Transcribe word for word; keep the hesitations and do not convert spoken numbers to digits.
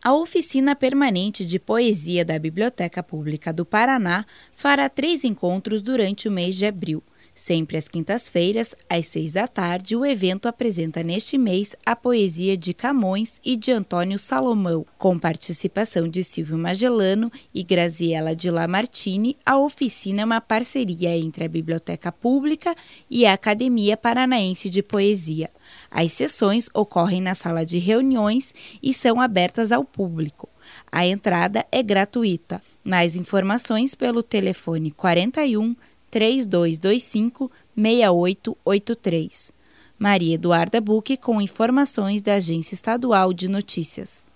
A Oficina Permanente de Poesia da Biblioteca Pública do Paraná fará três encontros durante o mês de abril. Sempre às quintas-feiras, às seis da tarde, o evento apresenta neste mês a poesia de Camões e de Antônio Salomão. Com participação de Silvio Magellano e Graziella de Lamartine, a oficina é uma parceria entre a Biblioteca Pública e a Academia Paranaense de Poesia. As sessões ocorrem na sala de reuniões e são abertas ao público. A entrada é gratuita. Mais informações pelo telefone quarenta e um, três dois dois cinco, seis oito oito três. Maria Eduarda Bucchi com informações da Agência Estadual de Notícias.